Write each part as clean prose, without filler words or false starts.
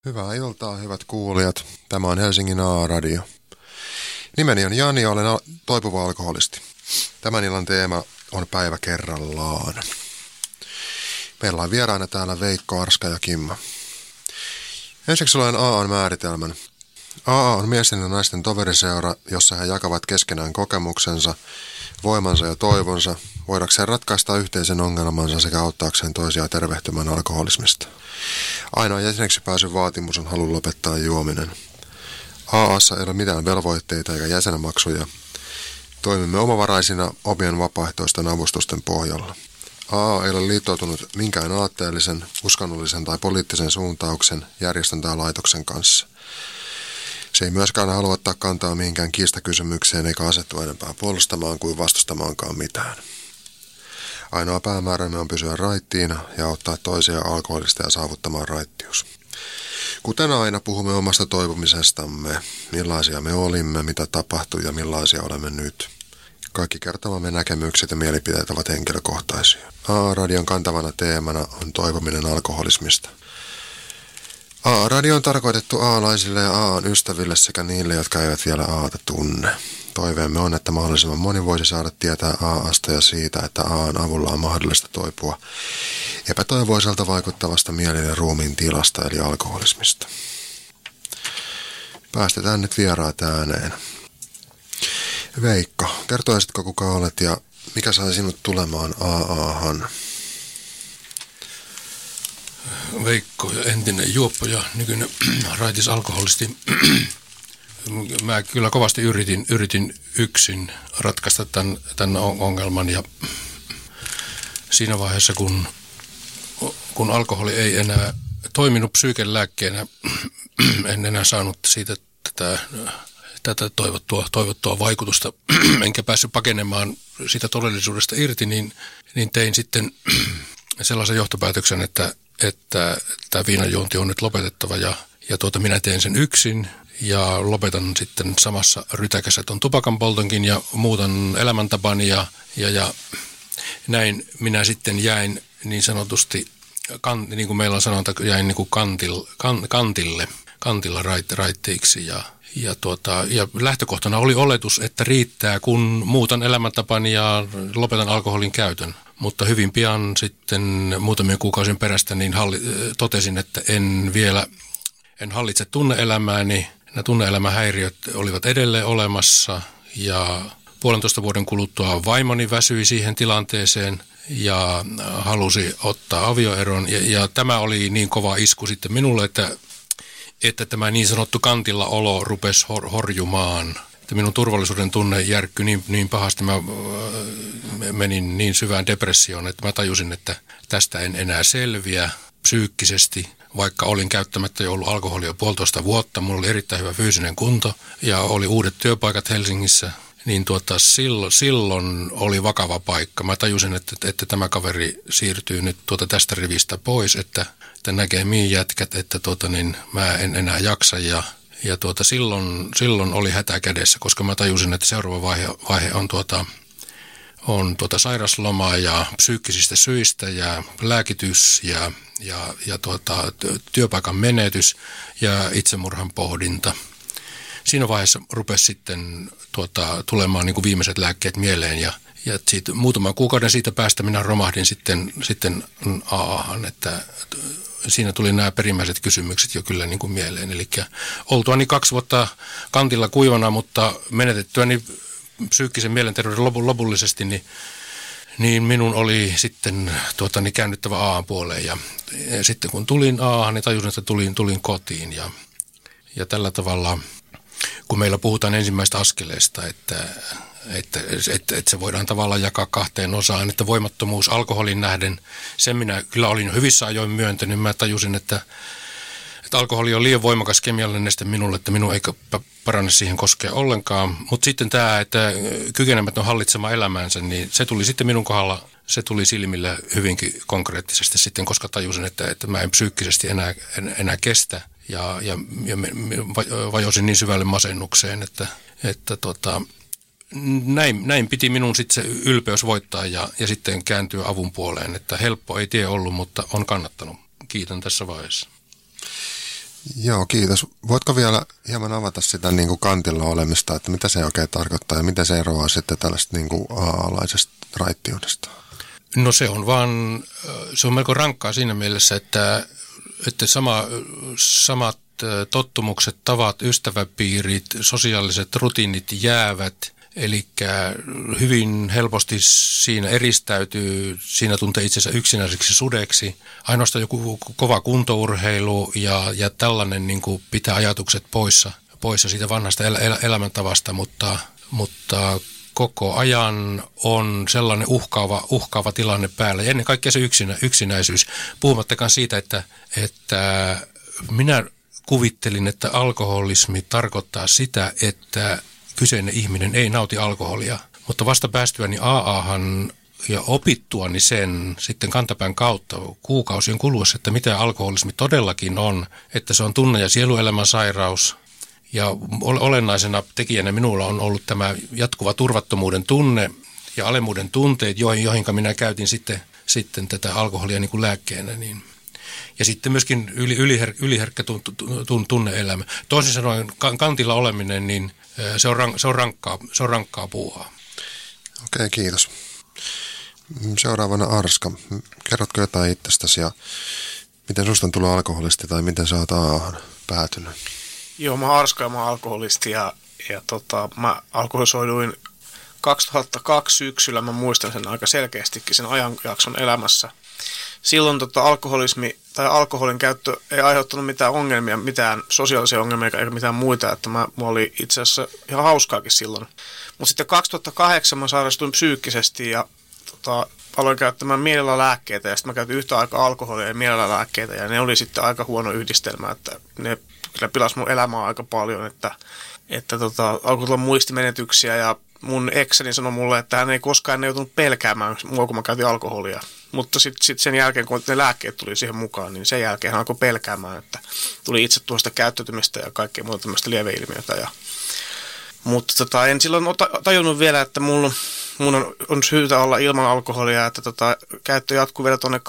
Hyvää iltaa, hyvät kuulijat. Tämä on Helsingin A-radio. Nimeni on Jani ja olen toipuva alkoholisti. Tämän illan teema on päivä kerrallaan. Meillä on vieraana täällä Veikko, Arska ja Kimma. Ensiksi luen AA:n määritelmän. AA on miesten ja naisten toveriseura, jossa he jakavat keskenään kokemuksensa, voimansa ja toivonsa, voidakseen ratkaista yhteisen ongelmansa sekä auttaakseen toisia tervehtymään alkoholismista. Ainoa jäseneksi pääsyn vaatimus on halu lopettaa juominen. AA:ssa ei ole mitään velvoitteita eikä jäsenmaksuja. Toimimme omavaraisina omien vapaaehtoisten avustusten pohjalla. AA ei ole liittoutunut minkään aatteellisen, uskonnollisen tai poliittisen suuntauksen, järjestön tai laitoksen kanssa. Se ei myöskään halua ottaa kantaa mihinkään kiistakysymykseen eikä asettua enempää puolustamaan kuin vastustamaankaan mitään. Ainoa päämäärämme on pysyä raittiina ja auttaa toisia alkoholista ja saavuttamaan raittius. Kuten aina puhumme omasta toipumisestamme, millaisia me olimme, mitä tapahtui ja millaisia olemme nyt. Kaikki kertomamme näkemykset ja mielipiteet ovat henkilökohtaisia. AA-radion kantavana teemana on toipuminen alkoholismista. AA-radio on tarkoitettu A-laisille ja AA:n ystäville sekä niille, jotka eivät vielä AA:ta tunne. Toiveemme on, että mahdollisimman moni voisi saada tietää AA:sta ja siitä, että AA:n avulla on mahdollista toipua epätoivoiselta vaikuttavasta mielen ja ruumiin tilasta eli alkoholismista. Päästetään nyt vieraat ääneen. Veikko, kertoisitko kuka olet ja mikä sai sinut tulemaan AA:han? Veikko, entinen juoppo ja nykyinen raitis alkoholisti. Mä kyllä kovasti yritin yksin ratkaista tämän ongelman ja siinä vaiheessa, kun alkoholi ei enää toiminut psyykelääkkeenä, en enää saanut siitä tätä toivottua vaikutusta, enkä päässyt pakenemaan siitä todellisuudesta irti, niin tein sitten sellaisen johtopäätöksen, että tämä viinanjuonti on nyt lopetettava ja minä teen sen yksin ja lopetan sitten samassa rytäkässä ton tupakan poltonkin ja muutan elämäntapani ja näin minä sitten jäin niin sanotusti, niin kuin meillä on sanonta, jäin niin kuin kantilla raitteiksi ja lähtökohtana oli oletus, että riittää kun muutan elämäntapani ja lopetan alkoholin käytön. Mutta hyvin pian sitten muutamien kuukausien perästä niin totesin, että en hallitse tunne-elämääni. Nämä tunne-elämähäiriöt olivat edelleen olemassa ja 1,5 vuoden kuluttua vaimoni väsyi siihen tilanteeseen ja halusi ottaa avioeron. Ja tämä oli niin kova isku sitten minulle, että tämä niin sanottu kantilla olo rupesi horjumaan. Minun turvallisuuden tunne järkkyi niin pahasti, mä menin niin syvään depressioon, että mä tajusin, että tästä en enää selviä psyykkisesti, vaikka olin käyttämättä jo ollut alkoholia 1,5 vuotta. Mulla oli erittäin hyvä fyysinen kunto ja oli uudet työpaikat Helsingissä, niin silloin oli vakava paikka. Mä tajusin, että tämä kaveri siirtyy nyt tästä rivistä pois, että näkee mihin jätkät, että mä en enää jaksa ja silloin oli hätä kädessä, koska mä tajusin, että seuraava vaihe on sairasloma ja psyykkisistä syistä ja lääkitys ja työpaikan menetys ja itsemurhan pohdinta. Siinä vaiheessa rupesi sitten tulemaan niin kuin viimeiset lääkkeet mieleen ja siitä, muutaman kuukauden siitä päästä minä romahdin sitten AA:han, että siinä tuli nämä perimmäiset kysymykset jo kyllä niin kuin mieleen. Eli oltuani 2 vuotta kantilla kuivana, mutta menetettyäni psyykkisen mielenterveyden lopullisesti, niin minun oli sitten käännyttävä AA:n puoleen. Ja sitten kun tulin AA:han, niin tajusin, että tulin kotiin. Ja tällä tavalla, kun meillä puhutaan ensimmäistä askeleesta, että se voidaan tavallaan jakaa 2 osaan, että voimattomuus alkoholin nähden, sen minä kyllä olin jo hyvissä ajoin myöntänyt. Mä tajusin, että alkoholi on liian voimakas kemiallinen neste minulle, että minun ei paranne siihen koskea ollenkaan. Mutta sitten tämä, että kykenemätön hallitsemaan elämäänsä, niin se tuli sitten minun kohdalla, se tuli silmille hyvinkin konkreettisesti sitten, koska tajusin, että mä en psyykkisesti enää kestä ja vajosin niin syvälle masennukseen, että näin piti minun sitten se ylpeys voittaa ja sitten kääntyä avun puoleen, että helppo ei tie ollut, mutta on kannattanut. Kiitän tässä vaiheessa. Joo, kiitos. Voitko vielä hieman avata sitä niin kuin kantilla olemista, että mitä se oikein tarkoittaa ja miten se eroaa sitten tällaista niin kuin AA-alaisesta raittiudesta? No se on melko rankkaa siinä mielessä, että samat tottumukset, tavat, ystäväpiirit, sosiaaliset rutiinit jäävät. Eli hyvin helposti siinä eristäytyy, siinä tuntee itsensä yksinäiseksi sudeksi. Ainoastaan joku kova kuntourheilu ja tällainen niin kuin pitää ajatukset poissa siitä vanhasta elämäntavasta, mutta koko ajan on sellainen uhkaava tilanne päällä. Ja ennen kaikkea se yksinäisyys. Puhumattakaan siitä, että minä kuvittelin, että alkoholismi tarkoittaa sitä, että kyseinen ihminen ei nauti alkoholia. Mutta vasta päästyäni AAhan ja opittuani sen sitten kantapään kautta kuukausien kuluessa, että mitä alkoholismi todellakin on, että se on tunne- ja sieluelämän sairaus. Ja olennaisena tekijänä minulla on ollut tämä jatkuva turvattomuuden tunne ja alemmuuden tunteet, joihinka minä käytin sitten tätä alkoholia niin kuin lääkkeenä. Niin. Ja sitten myöskin yliherkkä tunne-elämä. Toisin sanoen kantilla oleminen, niin se on rankkaa puuhaa. Okei, kiitos. Seuraavana Arska. Kerrotko jotain itsestäsi ja miten susta on tullut alkoholisti tai miten sä oot AAhan päätynyt? Joo, mä oon Arska ja mä oon alkoholisti ja mä alkoholisoiduin 2002 syksyllä. Mä muistan sen aika selkeästikin sen ajanjakson elämässä. Silloin alkoholismi tai alkoholin käyttö ei aiheuttanut mitään ongelmia, mitään sosiaalisia ongelmia eikä mitään muita, että mulla oli itse asiassa ihan hauskaakin silloin. Mutta sitten 2008 mä sairastuin psyykkisesti ja aloin käyttämään mielelälääkkeitä ja sitten mä käytin yhtä aikaa alkoholia ja mielelälääkkeitä ja ne oli sitten aika huono yhdistelmä, että ne kyllä pilasi mun elämää aika paljon, että alkoi tulla muistimenetyksiä ja mun ekseni sanoi mulle, että hän ei koskaan joutunut pelkäämään mua, kun mä käytin alkoholia. Mutta sitten sen jälkeen, kun ne lääkkeet tuli siihen mukaan, niin sen jälkeen hän alkoi pelkäämään, että tuli itse tuosta käyttäytymistä ja kaikkea muuta tämmöistä lieveilmiötä. Mutta en silloin tajunnut vielä, että mun on syytä olla ilman alkoholia, että käyttö jatkuu vielä tuonne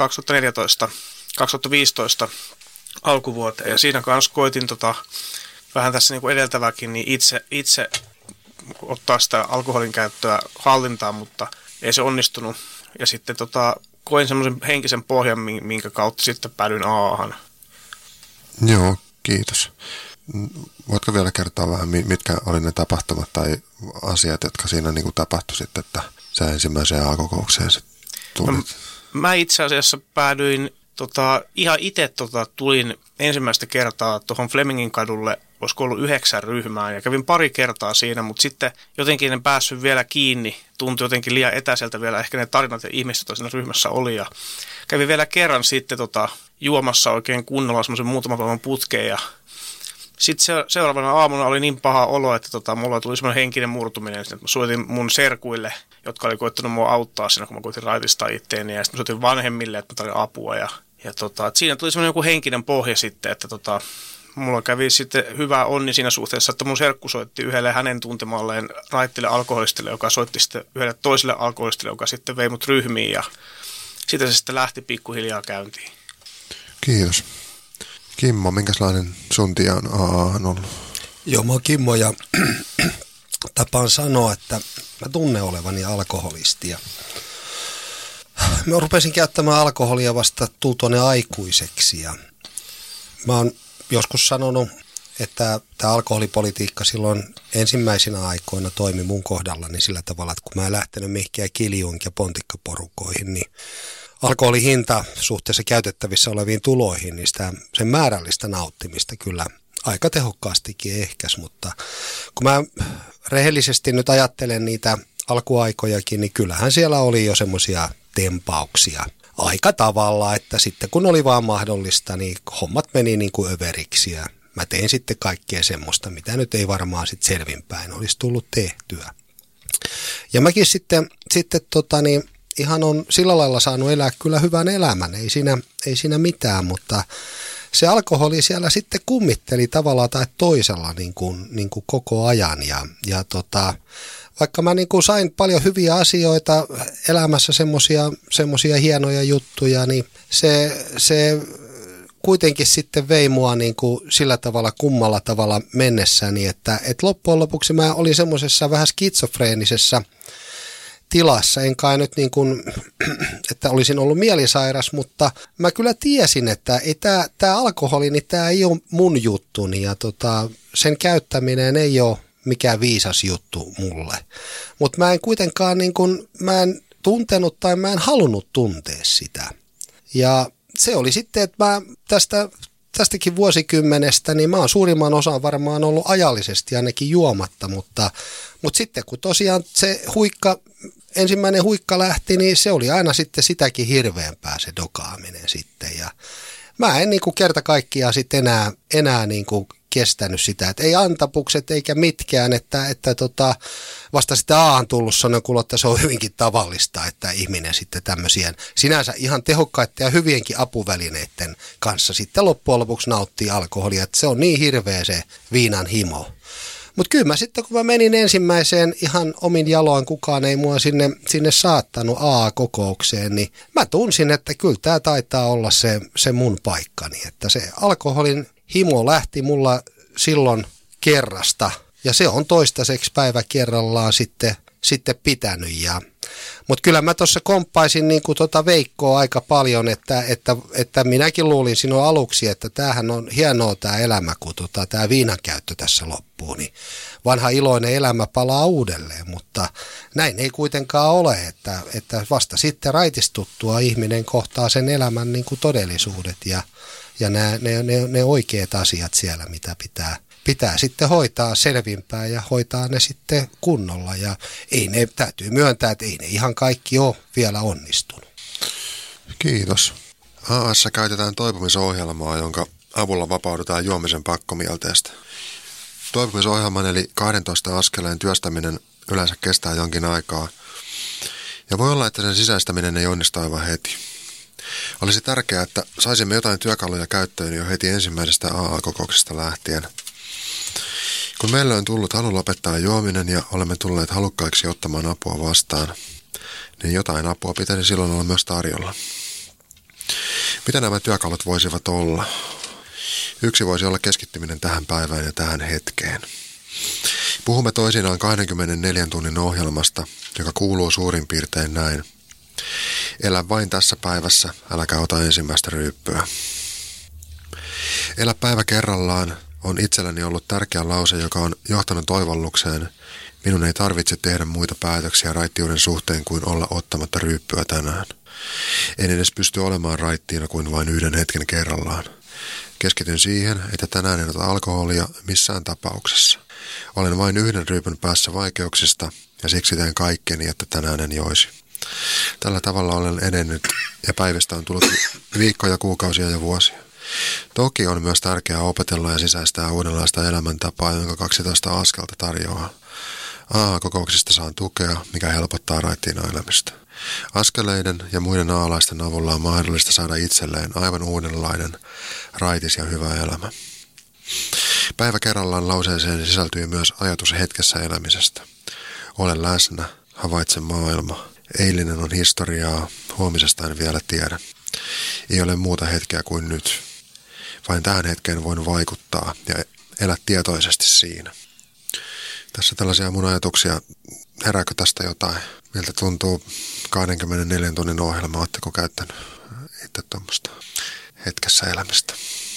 2015 alkuvuoteen. Ja siinä kanssa koitin vähän tässä niin kuin edeltäväkin, niin itse ottaa sitä alkoholin käyttöä hallintaan, mutta ei se onnistunut. Ja sitten koin semmoisen henkisen pohjan, minkä kautta sitten päädyin AAhan. Joo, kiitos. Voitko vielä kertoa vähän, mitkä oli ne tapahtumat tai asiat, jotka siinä niin kuin tapahtui sitten, että sä ensimmäiseen A-kokoukseen tulit? No, mä itse asiassa päädyin, ihan itse tulin ensimmäistä kertaa tuohon Flemingin kadulle, olisiko ollut 9 ryhmää, ja kävin pari kertaa siinä, mutta sitten jotenkin en päässyt vielä kiinni, tuntui jotenkin liian etäiseltä vielä ehkä ne tarinat ja ihmiset, joita siinä ryhmässä oli, ja kävin vielä kerran sitten juomassa oikein kunnolla semmoisen muutaman päivän putkeen, ja sitten seuraavana aamuna oli niin paha olo, että mulla tuli semmoinen henkinen murtuminen, että mä soitin mun serkuille, jotka oli koittanut mua auttaa siinä, kun mä koitin raitistaa itteeni, ja sitten mä soitin vanhemmille, että mä tarvitsin apua, ja että siinä tuli semmoinen joku henkinen pohja sitten, että mulla kävi sitten hyvä onni siinä suhteessa, että mun serkku soitti yhdelle hänen tuntemalleen raittille alkoholistille, joka soitti sitten yhdelle toiselle alkoholistille, joka sitten vei mut ryhmiin, ja siitä se sitten lähti pikkuhiljaa käyntiin. Kiitos. Kimmo, minkälainen sun tie on AAhan ollut? Joo, mä oon Kimmo ja tapaan sanoa, että mä tunnen olevani alkoholisti. Ja mä rupesin käyttämään alkoholia vasta tultuani aikuiseksi ja mä oon joskus sanonut, että tämä alkoholipolitiikka silloin ensimmäisinä aikoina toimi mun kohdallani sillä tavalla, että kun mä en lähtenyt mihinkään kiljuun ja pontikkaporukoihin, niin alkoholin hinta suhteessa käytettävissä oleviin tuloihin, niin sen määrällistä nauttimista kyllä aika tehokkaastikin ehkäs, mutta kun mä rehellisesti nyt ajattelen niitä alkuaikojakin, niin kyllähän siellä oli jo semmoisia tempauksia aika tavalla, että sitten kun oli vaan mahdollista, niin hommat meni niin kuin överiksi ja mä tein sitten kaikkea semmoista, mitä nyt ei varmaan sitten selvinpäin olisi tullut tehtyä. Ja mäkin sitten ihan on sillä lailla saanut elää kyllä hyvän elämän, ei siinä mitään, mutta se alkoholi siellä sitten kummitteli tavalla tai toisella niin kuin koko ajan ja vaikka mä niin kuin sain paljon hyviä asioita elämässä semmoisia hienoja juttuja, niin se kuitenkin sitten vei mua niin kuin sillä tavalla kummalla tavalla mennessäni, että loppujen lopuksi mä olin semmoisessa vähän skitsofreenisessa tilassa. En kai nyt niin kuin, että olisin ollut mielisairas, mutta mä kyllä tiesin, että ei tämä alkoholi, niin tämä ei ole mun juttuni ja sen käyttäminen ei ole mikään viisas juttu mulle. Mutta mä en kuitenkaan niin kuin, mä en tuntenut tai mä en halunnut tuntea sitä. Ja se oli sitten, että mä tästäkin vuosikymmenestä, niin mä oon suurimman osan varmaan ollut ajallisesti ainakin juomatta, mutta sitten kun tosiaan se ensimmäinen huikka lähti, niin se oli aina sitten sitäkin hirveämpää se dokaaminen sitten. Ja mä en niin kuin kerta kaikkiaan sitten enää niin kuin kestänyt sitä, että ei antapukset eikä mitkään, että vasta sitten on tullut sanoa, että se on hyvinkin tavallista, että ihminen sitten tämmöisiä sinänsä ihan tehokkaiden ja hyvienkin apuvälineiden kanssa sitten loppujen lopuksi nauttii alkoholia, että se on niin hirveä se viinan himo. Mutta kyllä mä sitten, kun mä menin ensimmäiseen ihan omin jaloin, kukaan ei mua sinne saattanut AA-kokoukseen, niin mä tunsin, että kyllä tämä taitaa olla se mun paikkani. Että se alkoholin himo lähti mulla silloin kerrasta ja se on toistaiseksi päivä kerrallaan sitten pitänyt. Mutta kyllä mä tuossa komppaisin niin kuin Veikkoa aika paljon, että minäkin luulin sinun aluksi, että tämähän on hienoa tämä elämä, kun tämä viinan käyttö tässä loppuu. Niin vanha iloinen elämä palaa uudelleen, mutta näin ei kuitenkaan ole, että vasta sitten raitistuttua ihminen kohtaa sen elämän niin kuin todellisuudet ja ne oikeat asiat siellä, mitä pitää sitten hoitaa selvinpäin ja hoitaa ne sitten kunnolla. Ja täytyy myöntää, että ei ne ihan kaikki ole vielä onnistunut. Kiitos. AA:ssa käytetään toipumisohjelmaa, jonka avulla vapaudutaan juomisen pakkomielteestä. Toipumisohjelman eli 12 askeleen työstäminen yleensä kestää jonkin aikaa. Ja voi olla, että sen sisäistäminen ei onnistu aivan heti. Olisi tärkeää, että saisimme jotain työkaluja käyttöön jo heti ensimmäisestä AA-kokouksesta lähtien. Kun meille on tullut halu lopettaa juominen ja olemme tulleet halukkaiksi ottamaan apua vastaan, niin jotain apua pitäisi silloin olla myös tarjolla. Mitä nämä työkalut voisivat olla? Yksi voisi olla keskittyminen tähän päivään ja tähän hetkeen. Puhumme toisinaan 24 tunnin ohjelmasta, joka kuuluu suurin piirtein näin. Elä vain tässä päivässä, äläkä ota ensimmäistä ryyppyä. Elä päivä kerrallaan on itselläni ollut tärkeä lause, joka on johtanut oivallukseen. Minun ei tarvitse tehdä muita päätöksiä raittiuden suhteen kuin olla ottamatta ryyppyä tänään. En edes pysty olemaan raittiina kuin vain yhden hetken kerrallaan. Keskityn siihen, että tänään en ota alkoholia missään tapauksessa. Olen vain yhden ryypyn päässä vaikeuksista ja siksi teen kaikkeni, että tänään en joisi. Tällä tavalla olen edennyt ja päivistä on tullut viikkoja, kuukausia ja vuosia. Toki on myös tärkeää opetella ja sisäistää uudenlaista elämäntapaa, jonka 12 askelta tarjoaa. AA-kokouksista saan tukea, mikä helpottaa raittiina elämistä. Askeleiden ja muiden aalaisten avulla on mahdollista saada itselleen aivan uudenlainen, raitis ja hyvä elämä. Päivä kerrallaan lauseeseen sisältyy myös ajatus hetkessä elämisestä. Olen läsnä, havaitse maailma. Eilinen on historiaa, huomisesta en vielä tiedä. Ei ole muuta hetkeä kuin nyt. Vain tähän hetkeen voin vaikuttaa ja elää tietoisesti siinä. Tässä tällaisia mun ajatuksia. Herääkö tästä jotain? Miltä tuntuu 24 tunnin ohjelma? Oletteko käyttänyt itse tuommoista hetkessä elämistä?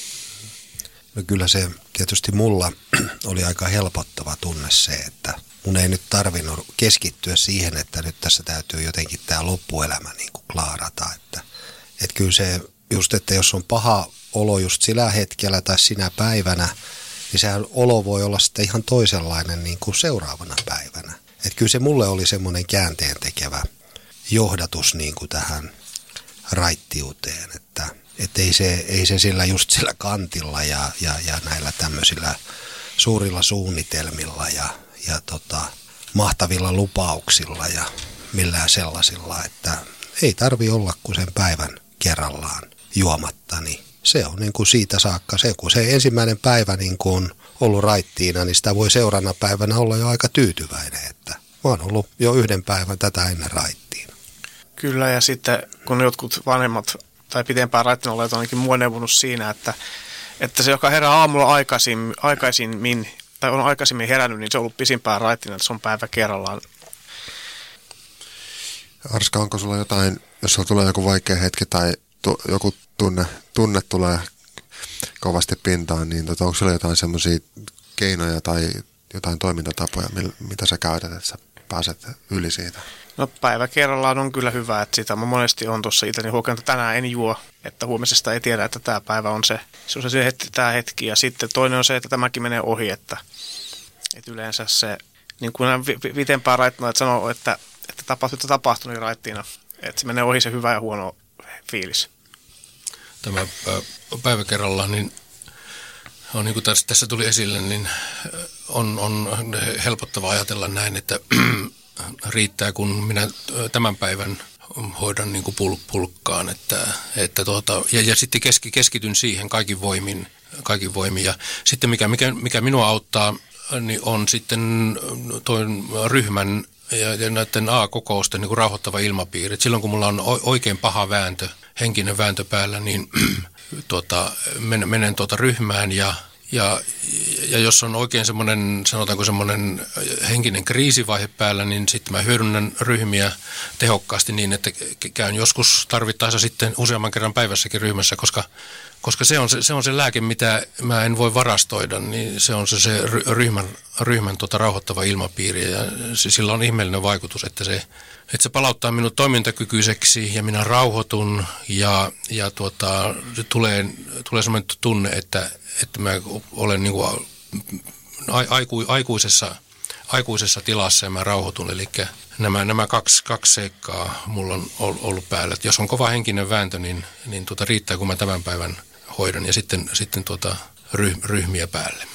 No kyllä se tietysti mulla oli aika helpottava tunne se, että mun ei nyt tarvinnut keskittyä siihen, että nyt tässä täytyy jotenkin tämä loppuelämä niin kuin klaarata. Että kyllä se just, että jos on paha olo just sillä hetkellä tai sinä päivänä, niin sehän olo voi olla sitten ihan toisenlainen niin kuin seuraavana päivänä. Että kyllä se mulle oli semmoinen käänteen tekevä johdatus niin kuin tähän raittiuteen, että ei se sillä just sillä kantilla ja näillä tämmöisillä suurilla suunnitelmilla ja mahtavilla lupauksilla ja millään sellaisilla, että ei tarvi olla kuin sen päivän kerrallaan juomatta, niin se on niin kuin siitä saakka se, kun se ensimmäinen päivä niin kuin on ollut raittiina, niin sitä voi seuraavana päivänä olla jo aika tyytyväinen, että mä oon ollut jo yhden päivän tätä ennen raittiina. Kyllä, ja sitten kun jotkut vanhemmat tai pitempään raittina olleet on ainakin mua neuvonut siinä, että se, joka herää aamulla aikaisemmin, tai on aikaisemmin herännyt, niin se on ollut pisimpään raittina, että se on päivä kerrallaan. Arska, onko sulla jotain, jos sulla tulee joku vaikea hetki tai joku tunne tulee kovasti pintaan, niin onko sulla jotain semmoisia keinoja tai jotain toimintatapoja, mitä sä käytät, että sä pääset yli siitä? No päivä kerrallaan on kyllä hyvä, että sitä mä monesti on tuossa itseäni huokannut, että tänään en juo, että huomisesta ei tiedä, että tämä päivä on se tämä hetki. Ja sitten toinen on se, että tämäkin menee ohi, että yleensä se, niin kuin pitempään raittina, että sanoo, että tapahtuu niin raittiina, että se menee ohi se hyvä ja huono fiilis. Tämä päivä kerrallaan, niin on niin kuin tässä tuli esille, niin on helpottava ajatella näin, että riittää, kun minä tämän päivän hoidan niin kuin pulkkaan, ja sitten keskityn siihen kaikin voimin. Ja sitten mikä minua auttaa, niin on sitten tuon ryhmän ja näiden A-kokousten niin kuin rauhoittava ilmapiiri. Et silloin kun mulla on oikein paha henkinen vääntö päällä, niin menen ryhmään ja jos on oikein sanotaanko semmoinen henkinen kriisivaihe päällä, niin sitten mä hyödynnän ryhmiä tehokkaasti niin, että käyn joskus tarvittaessa sitten useamman kerran päivässäkin ryhmässä, koska se on se lääke, mitä mä en voi varastoida, niin se on se ryhmän rauhoittava ilmapiiri, ja sillä on ihmeellinen vaikutus, että se palauttaa minut toimintakykyiseksi ja minä rauhoitun ja tulee sellainen tunne, että mä olen niin kuin aikuisessa tilassa ja mä rauhoitun. Eli nämä kaksi seikkaa mulla on ollut päällä. Et jos on kova henkinen vääntö, niin riittää, kun mä tämän päivän hoidan ja sitten ryhmiä päälle.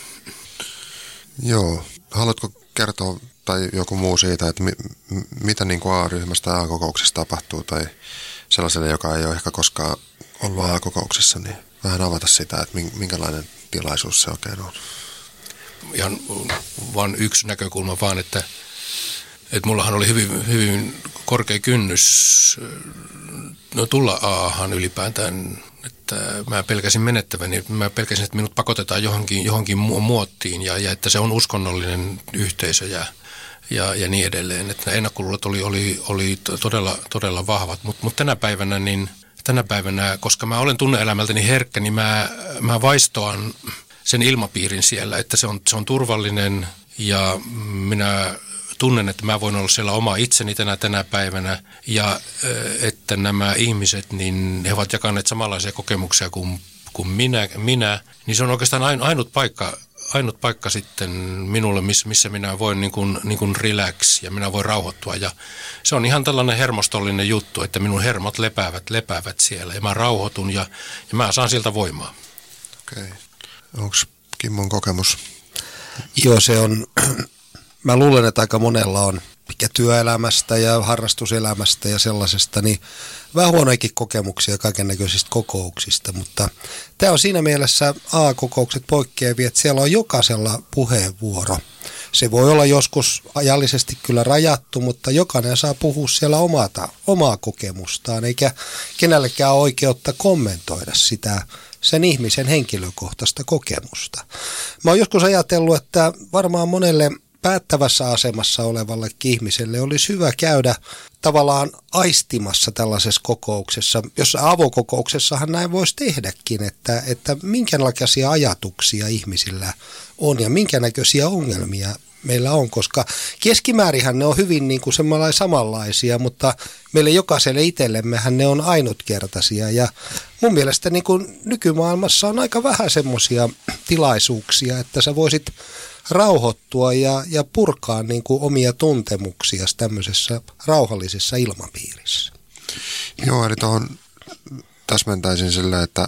Joo. Haluatko kertoa tai joku muu siitä, että mitä niin kuin A-ryhmästä ja A-kokouksessa tapahtuu, tai sellaiselle, joka ei ole ehkä koskaan ollut A-kokouksessa, niin vähän avata sitä, että minkälainen tilaisuus se oikein on. Ihan vain yksi näkökulma vaan, että mullahan oli hyvin korkea kynnys tulla A-han ylipäätään, että mä pelkäsin menettäväni, mä pelkäsin, että minut pakotetaan johonkin muottiin ja että se on uskonnollinen yhteisö ja niin edelleen. Että ennakkoluulot oli todella vahvat, mutta tänä päivänä, koska mä olen tunne-elämältäni herkkä, niin mä vaistoan sen ilmapiirin siellä, että se on turvallinen ja minä tunnen, että mä voin olla siellä oma itseni tänä päivänä ja että nämä ihmiset, niin he ovat jakaneet samanlaisia kokemuksia kuin minä, niin se on oikeastaan ainut paikka sitten minulle, missä minä voin niin kuin relax ja minä voin rauhoittua. Ja se on ihan tällainen hermostollinen juttu, että minun hermot lepäävät siellä ja mä rauhoitun ja mä saan sieltä voimaa. Okei. Onko Kimmon kokemus? Joo, se on. Mä luulen, että aika monella on työelämästä ja harrastuselämästä ja sellaisesta, niin vähän huonoikin kokemuksia kaikennäköisistä kokouksista, mutta tämä on siinä mielessä A-kokoukset poikkeavia, että siellä on jokaisella puheenvuoro. Se voi olla joskus ajallisesti kyllä rajattu, mutta jokainen saa puhua siellä omaa kokemustaan, eikä kenellekään ole oikeutta kommentoida sitä sen ihmisen henkilökohtaista kokemusta. Mä oon joskus ajatellut, että varmaan monelle päättävässä asemassa olevallekin ihmiselle olisi hyvä käydä tavallaan aistimassa tällaisessa kokouksessa, jossa avokokouksessahan näin voisi tehdäkin, että minkälaisia ajatuksia ihmisillä on ja minkä näköisiä ongelmia meillä on, koska keskimäärinhän ne on hyvin niin kuin samanlaisia, mutta meille jokaiselle itsellemmehän ne on ainutkertaisia ja mun mielestä niin kuin nykymaailmassa on aika vähän semmoisia tilaisuuksia, että sä voisit rauhoittua ja purkaa niin kuin omia tuntemuksia tämmöisessä rauhallisessa ilmapiirissä. Joo, eli tuohon täsmentäisin sillä, että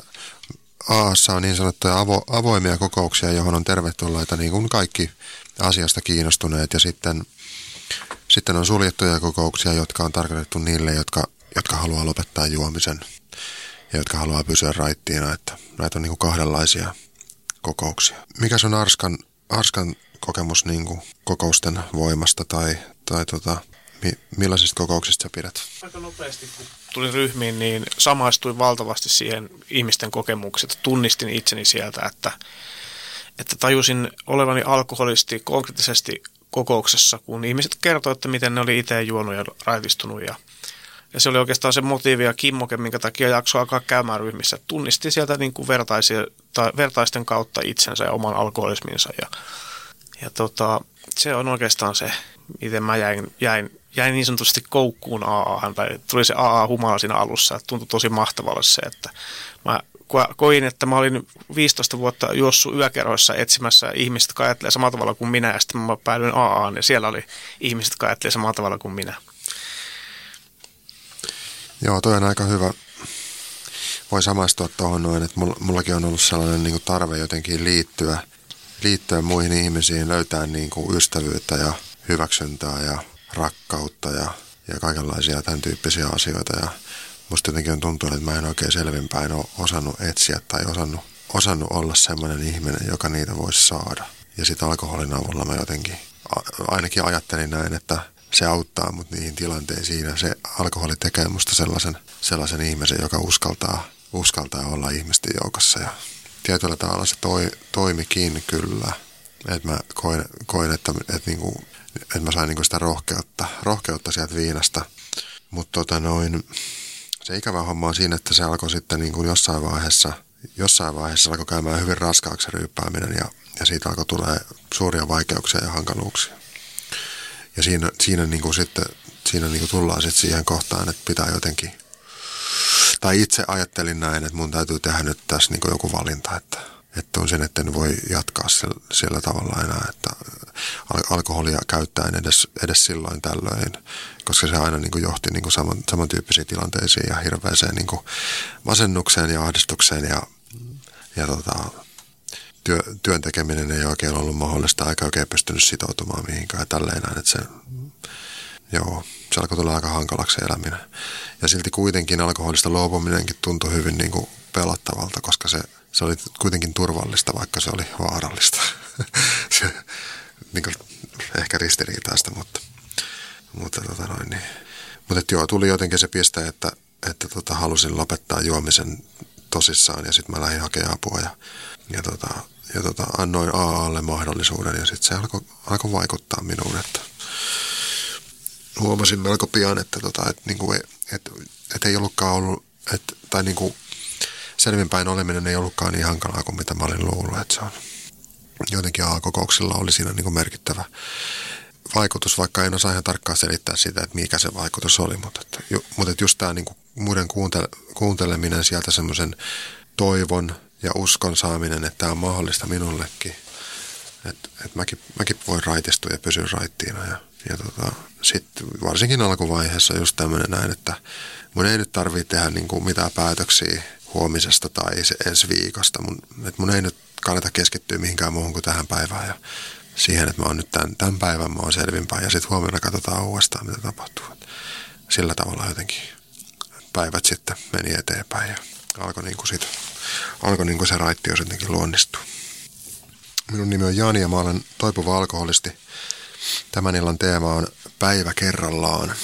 A:ssa on niin sanottuja avoimia kokouksia, johon on tervetulleita niin kuin kaikki asiasta kiinnostuneet, ja sitten on suljettuja kokouksia, jotka on tarkoitettu niille, jotka haluaa lopettaa juomisen ja jotka haluaa pysyä raittiina, että näitä on niin kuin kahdenlaisia kokouksia. Mikä on Arskan kokemus niin kuin kokousten voimasta tai Millaisista kokouksista sä pidät? Aika nopeasti, kun tulin ryhmiin, niin samaistuin valtavasti siihen ihmisten kokemuksiin. Tunnistin itseni sieltä, että tajusin olevani alkoholisti konkreettisesti kokouksessa, kun ihmiset kertoivat, että miten ne oli itse juonut ja raitistunut. Ja se oli oikeastaan se motiivi ja kimmoke, minkä takia jakso alkaa käymään ryhmissä. Tunnisti sieltä niin kuin vertaisten kautta itsensä ja oman alkoholisminsa. Ja se on oikeastaan se, miten mä jäin niin sanotusti koukkuun AA:han, tai tuli se AA-humala siinä alussa, että tuntui tosi mahtavalle se, että mä koin, että mä olin 15 vuotta juossut yökerhoissa etsimässä ihmiset, jotka ajattelee samalla tavalla kuin minä, ja sitten mä päädyin AA:an, ja siellä oli ihmiset, jotka ajattelee samalla tavalla kuin minä. Joo, toi on aika hyvä. Voi samaistua tuohon noin, että mullakin on ollut sellainen niin kuin tarve jotenkin liittyä muihin ihmisiin, löytää niin kuin ystävyyttä ja hyväksyntää ja rakkautta ja kaikenlaisia tämän tyyppisiä asioita. Ja musta jotenkin on tuntunut, että mä en oikein selvinpäin ole osannut etsiä tai osannut olla semmoinen ihminen, joka niitä voisi saada. Ja sitten alkoholin avulla mä jotenkin ainakin ajattelin näin, että se auttaa mut niihin tilanteisiin ja se alkoholi tekee musta sellaisen ihmisen, joka uskaltaa olla ihmisten joukossa. Ja tietyllä tavalla se toimikin kyllä. Että mä koin että mä sain niinku sitä rohkeutta sieltä viinasta. Mutta se ikävä homma on siinä, että se alkoi sitten niinku jossain vaiheessa alkoi käymään hyvin raskaaksi ryyppääminen ja siitä alkoi tulee suuria vaikeuksia ja hankaluuksia. Ja siinä tullaan sitten siihen kohtaan, että pitää jotenkin, tai itse ajattelin näin, että mun täytyy tehdä nyt tässä niin joku valinta, että on sen, että en voi jatkaa sillä tavalla enää, että alkoholia käyttäen edes silloin tällöin, koska se aina niin johti niin samantyyppisiin tilanteisiin ja hirveäseen niin masennukseen ja ahdistukseen ja työn tekeminen ei oikein ollut mahdollista, eikä oikein pystynyt sitoutumaan mihinkään ja tälleen näin, että se alkoi tulla aika hankalaksi se eläminen. Ja silti kuitenkin alkoholista luopuminenkin tuntui hyvin niin kuin pelottavalta, koska se oli kuitenkin turvallista, vaikka se oli vaarallista. Se, niin kuin, ehkä ristiriitaista, mutta tuli jotenkin se piste, että halusin lopettaa juomisen tosissaan ja sitten mä lähdin hakemaan apua ja annoin AA:lle mahdollisuuden ja sitten se alkoi vaikuttaa minuun, että huomasin melko pian, että ei ollutkaan ollut, tai niinku selvinpäin oleminen ei ollutkaan niin hankalaa kuin mitä mä olin luullut, että se on jotenkin AA-kokouksilla oli siinä niinku merkittävä vaikutus, vaikka en osaa ihan tarkkaan selittää sitä, että mikä se vaikutus oli, mutta just tämä niinku muiden kuunteleminen sieltä semmoisen toivon ja uskon saaminen, että tämä on mahdollista minullekin, että mäkin voin raitistua ja pysyä raittiina ja sitten varsinkin alkuvaiheessa just tämmöinen näin, että mun ei nyt tarvitse tehdä niinku mitään päätöksiä huomisesta tai ensi viikosta, mun ei nyt kannata keskittyä mihinkään muuhun kuin tähän päivään ja siihen, että mä oon nyt tämän päivän mä oon selvinpäin ja sitten huomenna katsotaan uudestaan, mitä tapahtuu. Sillä tavalla jotenkin päivät sitten meni eteenpäin ja alkoi niinku se raittius jotenkin luonnistua. Minun nimi on Jani ja mä olen toipuva alkoholisti. Tämän illan teema on päivä kerrallaan.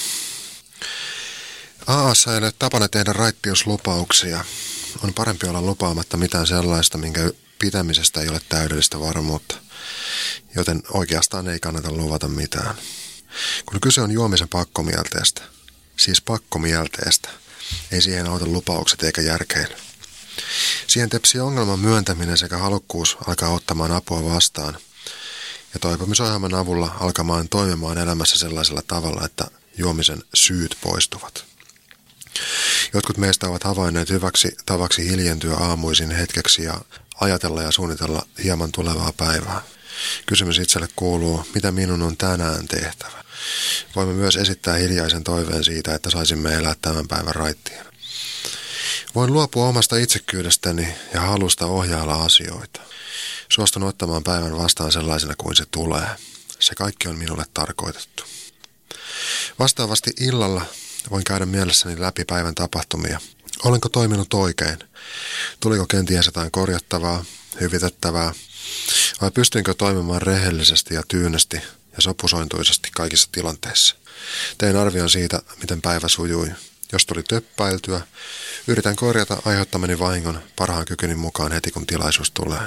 AA:ssa ei ole tapana tehdä raittiuslupauksia. On parempi olla lupaamatta mitään sellaista, minkä pitämisestä ei ole täydellistä varmuutta. Joten oikeastaan ei kannata luvata mitään. Kun kyse on juomisen pakkomielteestä, siis pakkomielteestä, ei siihen auta lupaukset eikä järkeily. Siihen tepsii ongelman myöntäminen sekä halukkuus alkaa ottamaan apua vastaan ja toipumisohjelman avulla alkamaan toimimaan elämässä sellaisella tavalla, että juomisen syyt poistuvat. Jotkut meistä ovat havainneet hyväksi tavaksi hiljentyä aamuisin hetkeksi ja ajatella ja suunnitella hieman tulevaa päivää. Kysymys itselle kuuluu, mitä minun on tänään tehtävä. Voimme myös esittää hiljaisen toiveen siitä, että saisimme elää tämän päivän raittiin. Voin luopua omasta itsekkyydestäni ja halusta ohjailla asioita. Suostun ottamaan päivän vastaan sellaisena kuin se tulee. Se kaikki on minulle tarkoitettu. Vastaavasti illalla voin käydä mielessäni läpi päivän tapahtumia. Olenko toiminut oikein? Tuliko kenties jotain korjattavaa, hyvitettävää? Vai pystynkö toimimaan rehellisesti ja tyynesti ja sopusointuisesti kaikissa tilanteissa. Tein arvion siitä, miten päivä sujui. Jos tuli töppäiltyä, yritän korjata aiheuttamani vahingon parhaan kykyni mukaan heti, kun tilaisuus tulee.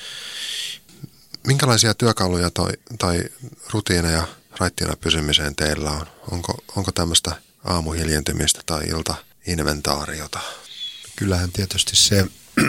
Minkälaisia työkaluja tai rutiineja raittiina pysymiseen teillä on? Onko tämmöistä aamuhiljentymistä tai iltainventaariota? Kyllähän tietysti se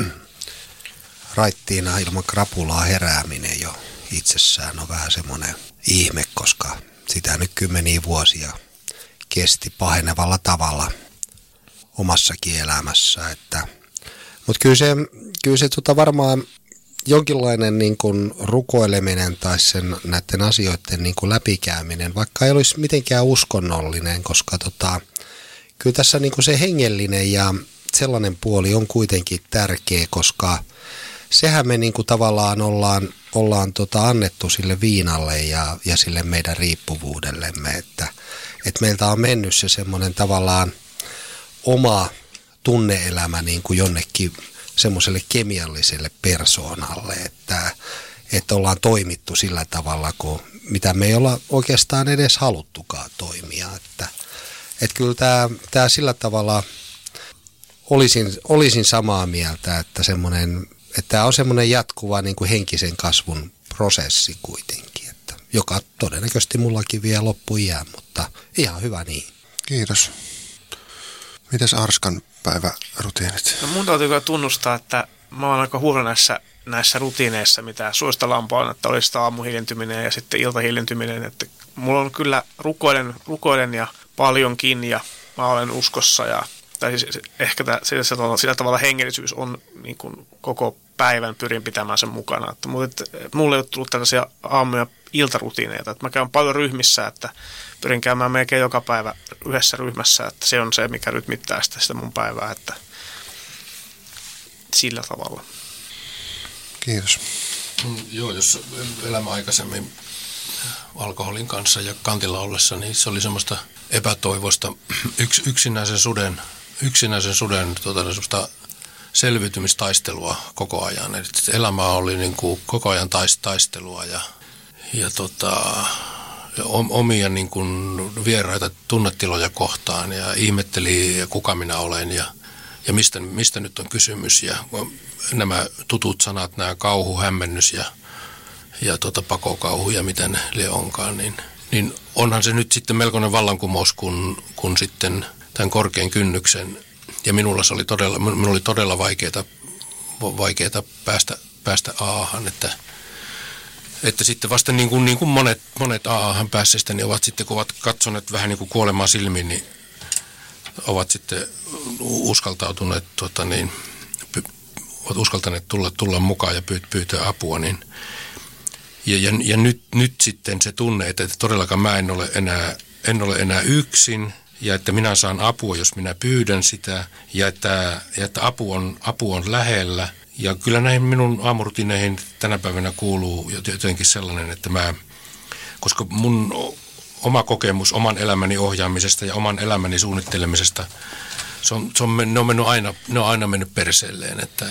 raittiina ilman krapulaa herääminen jo itsessään on vähän semmoinen ihme, koska sitä nyt kymmeniä vuosia kesti pahenevalla tavalla omassakin elämässä. Mutta kyllä se varmaan jonkinlainen niin kuin rukoileminen tai sen näiden asioiden niin kuin läpikäyminen, vaikka ei olisi mitenkään uskonnollinen, koska kyllä tässä niin kuin se hengellinen ja sellainen puoli on kuitenkin tärkeä, koska sehän me niin kuin tavallaan ollaan annettu sille viinalle ja sille meidän riippuvuudellemme, että meiltä on mennyt se semmoinen tavallaan oma tunne-elämä niin kuin jonnekin semmoiselle kemialliselle persoonalle, että ollaan toimittu sillä tavalla, mitä me ei olla oikeastaan edes haluttukaan toimia. Että kyllä tämä sillä tavalla olisin samaa mieltä, että tämä on semmoinen jatkuva niin kuin henkisen kasvun prosessi kuitenkin, joka todennäköisesti mullakin vie loppuiään, mutta ihan hyvä niin. Kiitos. Mites Arskan päivärutiinit? No mun täytyy kyllä tunnustaa, että mä oon aika huono näissä rutiineissa, mitä suositellaan paljon, että olisi sitä aamuhiljentyminen ja sitten iltahiljentyminen. Että mulla on kyllä rukoilen ja paljonkin ja mä olen uskossa tai siis ehkä sillä tavalla hengellisyys on niin kuin koko päivän pyrin pitämään sen mukana. Mutta mulle ei ole tullut tällaisia aamu- ja iltarutiineita. Että mä käyn paljon ryhmissä, että pyrin käymään melkein joka päivä yhdessä ryhmässä, että se on se, mikä rytmittää sitä mun päivää, että sillä tavalla. Kiitos. Joo, jos elämä aikaisemmin alkoholin kanssa ja kantilla ollessa, niin se oli semmoista epätoivoista yksinäisen suden semmoista selviytymistaistelua koko ajan. Eli elämä oli niin kuin koko ajan taistelua ja omia niin kuin vieraita tunnetiloja kohtaan ja ihmetteli, kuka minä olen ja mistä nyt on kysymys. Ja nämä tutut sanat, nämä kauhu, hämmennys ja pakokauhu ja mitä ne lie onkaan, niin onhan se nyt sitten melkoinen vallankumous, kun sitten tämän korkean kynnyksen, ja minulla oli todella vaikeaa päästä AAhan, että sitten vasta niin kuin monet AAhan päässeistä, niin ovat sitten, kun ovat katsoneet vähän niin kuin kuolemaa silmiin, niin ovat sitten uskaltautuneet, ovat uskaltaneet tulla mukaan ja pyytää apua, niin ja nyt sitten se tunne, että todellakaan mä en ole enää yksin, ja että minä saan apua, jos minä pyydän sitä, ja että apu on lähellä. Ja kyllä näihin minun aamurutiineihin tänä päivänä kuuluu jotenkin sellainen, että koska mun oma kokemus oman elämäni ohjaamisesta ja oman elämäni suunnittelemisesta, ne on aina mennyt perseelleen, että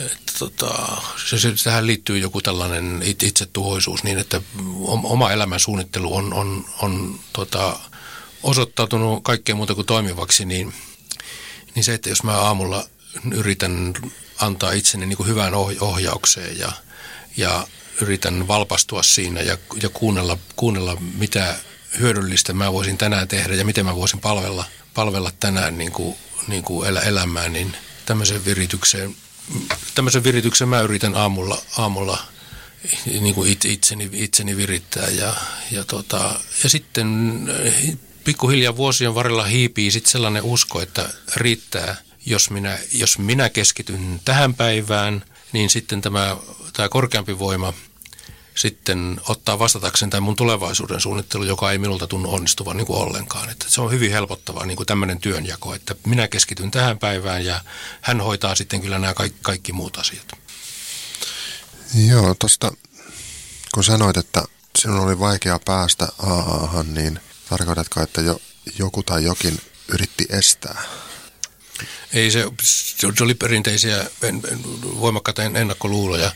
tähän liittyy joku tällainen itsetuhoisuus niin, että oma elämän suunnittelu on osoittautunut kaikkea muuta kuin toimivaksi, niin se, että jos mä aamulla yritän antaa itseni niin kuin hyvään ohjaukseen ja yritän valpastua siinä ja kuunnella, mitä hyödyllistä mä voisin tänään tehdä ja miten mä voisin palvella tänään niin kuin elämään, niin tämmöisen virityksen mä yritän aamulla niin kuin itseni virittää ja sitten pikkuhiljaa vuosien varrella hiipii sitten sellainen usko, että riittää, jos minä keskityn tähän päivään, niin sitten tämä korkeampi voima sitten ottaa vastatakseen tämän mun tulevaisuuden suunnittelu, joka ei minulta tunnu onnistuvan niin kuin ollenkaan. Että se on hyvin helpottavaa niin kuin tämmöinen työnjako, että minä keskityn tähän päivään ja hän hoitaa sitten kyllä nämä kaikki muut asiat. Joo, tuosta kun sanoit, että sinun oli vaikea päästä AAhan, niin tarkoitatko, että joku tai jokin yritti estää? Ei, se oli perinteisiä voimakkaita ennakkoluuloja,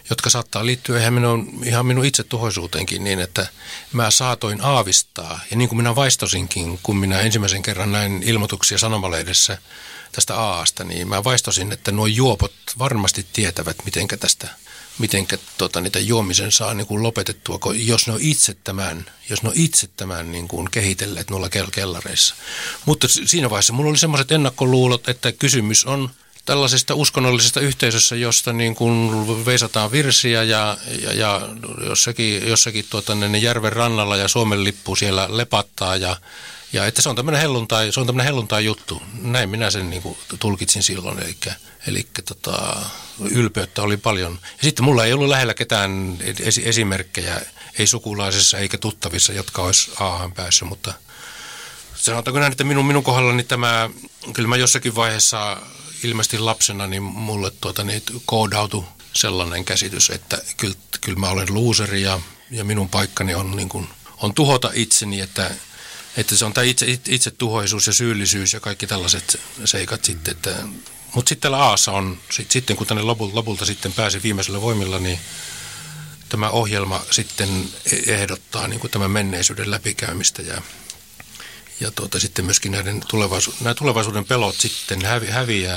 jotka saattaa liittyä ihan minun itsetuhoisuuteenkin niin, että mä saatoin aavistaa, ja niin kuin minä vaistosinkin, kun minä ensimmäisen kerran näin ilmoituksia sanomalehdessä tästä AAsta, niin mä vaistosin, että nuo juopot varmasti tietävät, mitenkä niitä juomisen saa niin kuin lopetettua, jos ne on itse tämän niin kuin kehitelleet noilla kellareissa. Mutta siinä vaiheessa mulla oli semmoiset ennakkoluulot, että kysymys on tällaisesta uskonnollisesta yhteisössä, josta niin kuin veisataan virsiä ja jossakin järven rannalla ja Suomen lippu siellä lepattaa ja että se on tämmöinen helluntai juttu. Näin minä sen niin kuin tulkitsin silloin, eli ylpeyttä oli paljon. Ja sitten mulla ei ollut lähellä ketään esimerkkejä, ei sukulaisissa eikä tuttavissa, jotka olisi AAhan päässyt, mutta sanotaanko näin, että minun kohdallani kyllä mä jossakin vaiheessa ilmeisesti lapsena, niin mulle koodautui sellainen käsitys, että kyllä mä olen looseri ja minun paikkani on, niin kuin, on tuhota itseni, että se on tämä itsetuhoisuus ja syyllisyys ja kaikki tällaiset seikat sitten. Mutta sitten täällä Aassa on, sitten kun tänne lopulta sitten pääsi viimeisellä voimilla, niin tämä ohjelma sitten ehdottaa niin kuin tämän menneisyyden läpikäymistä ja sitten myöskin nämä tulevaisuuden pelot sitten häviää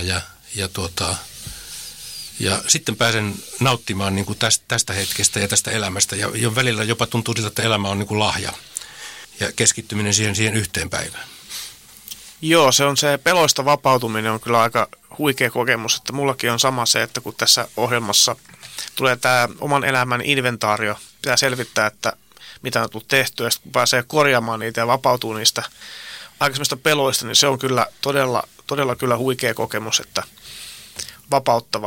ja sitten pääsen nauttimaan niin kuin tästä hetkestä ja tästä elämästä ja välillä jopa tuntuu siltä, että elämä on niin kuin lahja ja keskittyminen siihen yhteen päivään. Joo, se peloista vapautuminen on kyllä aika huikea kokemus, että mullakin on sama se, että kun tässä ohjelmassa tulee tämä oman elämän inventaario, pitää selvittää, että mitä on tullut tehtyä, ja kun pääsee korjaamaan niitä ja vapautuu niistä aikaisemmista peloista, niin se on kyllä todella kyllä huikea kokemus, että vapauttava.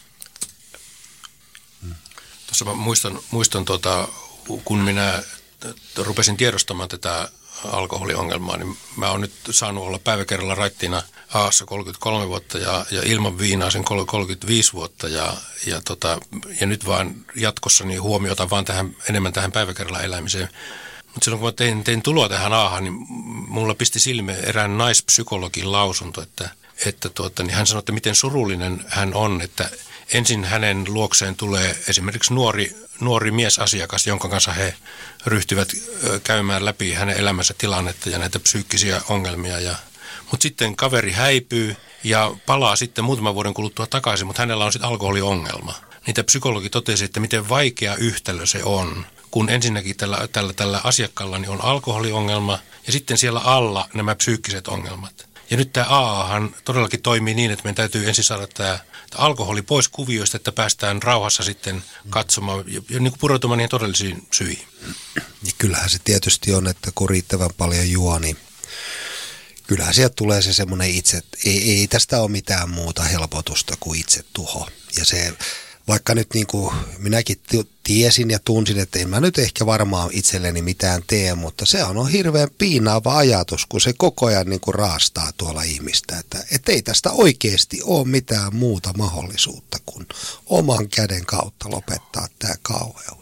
Tuossa mä muistan kun minä rupesin tiedostamaan tätä alkoholiongelmaa, niin mä oon nyt saanut olla päivä kerralla raittina Aassa 33 vuotta ja ilman viinaa sen 35 vuotta ja nyt vaan jatkossa niin huomiota vaan enemmän tähän päivä kerralla elämiseen. Mutta silloin kun mä tein tuloa tähän Aahan, niin mulla pisti silmeen erään naispsykologin lausunto, että niin hän sanoi, että miten surullinen hän on, että ensin hänen luokseen tulee esimerkiksi nuori miesasiakas, jonka kanssa he ryhtyvät käymään läpi hänen elämänsä tilannetta ja näitä psyykkisiä ongelmia. Mutta sitten kaveri häipyy ja palaa sitten muutaman vuoden kuluttua takaisin, mutta hänellä on sitten alkoholiongelma. Niitä psykologi totesi, että miten vaikea yhtälö se on, kun ensinnäkin tällä asiakkaalla niin on alkoholiongelma ja sitten siellä alla nämä psyykkiset ongelmat. Ja nyt tämä AAhan todellakin toimii niin, että meidän täytyy ensin saada tämä alkoholi pois kuvioista, että päästään rauhassa sitten katsomaan ja niin kuin pureutumaan niihin todellisiin syihin. Ja kyllähän se tietysti on, että kun riittävän paljon juo, niin kyllähän sieltä tulee se semmoinen ei tästä ole mitään muuta helpotusta kuin itsetuho. Ja se, vaikka nyt niin kuin minäkin tiesin ja tunsin, että en mä nyt ehkä varmaan itselleni mitään tee, mutta se on hirveän piinaava ajatus, kun se koko ajan niin kuin raastaa tuolla ihmistä, että ei tästä oikeasti ole mitään muuta mahdollisuutta kuin oman käden kautta lopettaa tämä kauheus.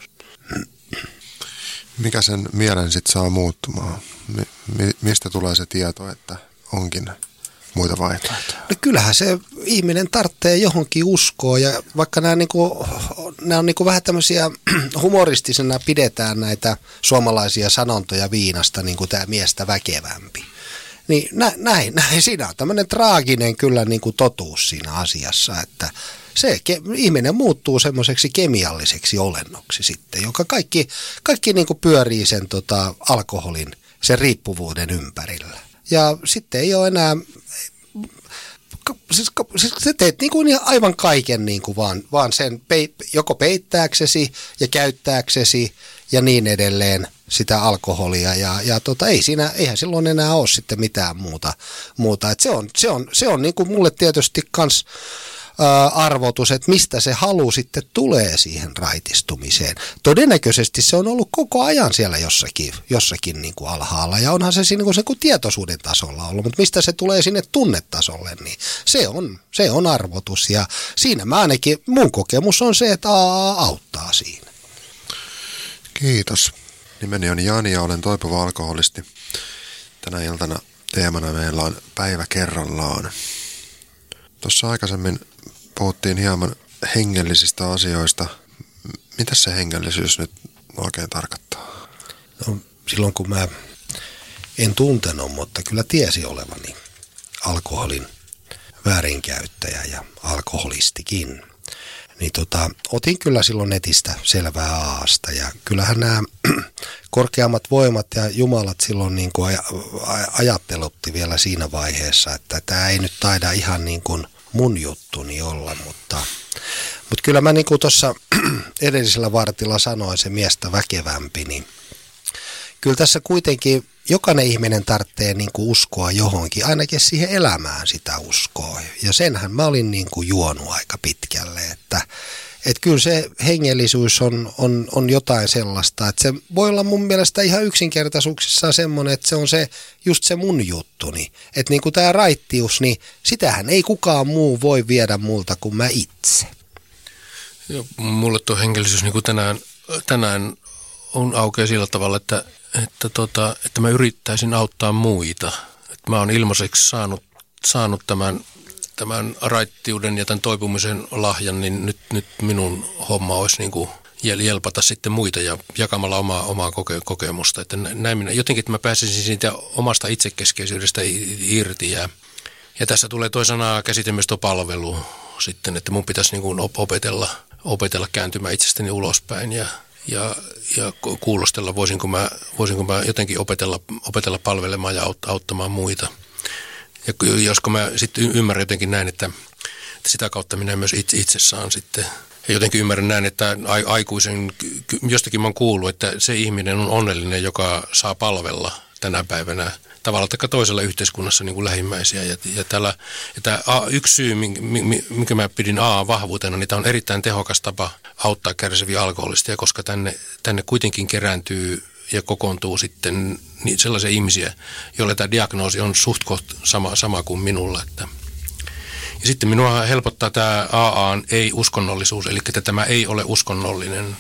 Mikä sen mielen sitten saa muuttumaan? Mistä tulee se tieto, että onkin muita vaihtoehtoja? No kyllähän se ihminen tarvitsee johonkin uskoa ja vaikka nämä on vähän tämmöisiä humoristisena pidetään näitä suomalaisia sanontoja viinasta, niin kuin tämä miestä väkevämpi. Niin näin siinä on tämmöinen traaginen kyllä niin kuin totuus siinä asiassa, että se ihminen muuttuu semmoiseksi kemialliseksi olennoksi sitten, joka kaikki niin kuin pyörii sen alkoholin, sen riippuvuuden ympärillä. Ja sitten ei ole enää, siis sä teet niin kuin aivan kaiken niin kuin vaan sen joko peittääksesi ja käyttääksesi ja niin edelleen sitä alkoholia ja eihän silloin enää ole sitten mitään muuta. Et se on niin kuin mulle tietysti kans arvotus, että mistä se halu sitten tulee siihen raitistumiseen. Todennäköisesti se on ollut koko ajan siellä jossakin niin kuin alhaalla ja onhan se siinä niin kuin tietoisuuden tasolla ollut, mutta mistä se tulee sinne tunnetasolle, niin se on arvotus ja siinä mä ainakin, mun kokemus on se, että auttaa siinä. Kiitos. Nimeni on Jani ja olen toipuva alkoholisti. Tänä iltana teemana meillä on päivä kerrallaan. Tuossa aikaisemmin puhuttiin hieman hengellisistä asioista, mitä se hengellisyys nyt oikein tarkoittaa? No, silloin kun mä en tuntenut, mutta kyllä tiesi olevani alkoholin väärinkäyttäjä ja alkoholistikin, niin otin kyllä silloin netistä selvää aasta. Ja kyllähän nämä korkeammat voimat ja jumalat silloin niin kuin ajattelutti vielä siinä vaiheessa, että tämä ei nyt taida ihan niin kuin mun juttuni olla, mutta kyllä mä niin kuin tuossa edellisellä vartilla sanoin, se miestä väkevämpi, niin kyllä tässä kuitenkin jokainen ihminen tarvitsee niin kuin uskoa johonkin, ainakin siihen elämään sitä uskoa. Ja senhän mä olin niin kuin juonut aika pitkälle, että kyllä se hengellisyys on jotain sellaista, että se voi olla mun mielestä ihan yksinkertaisuuksissaan semmoinen, että se on just se mun juttuni. Että niin kuin tämä raittius, niin sitähän ei kukaan muu voi viedä multa kuin mä itse. Joo, mulle tuo hengellisyys niin kuin tänään on aukeaa sillä tavalla, että mä yrittäisin auttaa muita. Että mä oon ilmaiseksi saanut tämän raittiuden ja tämän toipumisen lahjan, niin nyt minun homma olisi niin kuin jelpata sitten muita ja jakamalla omaa kokemusta. Että näin jotenkin, että mä pääsisin siitä omasta itsekeskeisyydestä irti. Ja tässä tulee toisena käsitemestopalvelu sitten, että mun pitäisi niin kuin opetella kääntymään itsestäni ulospäin ja kuulostella, voisinko mä jotenkin opetella palvelemaan ja auttamaan muita. Ja josko mä sitten ymmärrän jotenkin näin, että sitä kautta minä myös itse saan sitten. Ja jotenkin ymmärrän näin, että aikuisen, jostakin mä oon kuullut, että se ihminen on onnellinen, joka saa palvella tänä päivänä tavalla tai toisella yhteiskunnassa niin kuin lähimmäisiä. Ja tämä yksi syy, minkä mä pidin vahvuutena, niin tämä on erittäin tehokas tapa auttaa kärsiviä alkoholistia, koska tänne kuitenkin kerääntyy ja kokoontuu sitten sellaisia ihmisiä, joille tämä diagnoosi on suht koht sama kuin minulla. Ja sitten minua helpottaa tämä AA:n ei-uskonnollisuus, eli että tämä ei ole uskonnollinen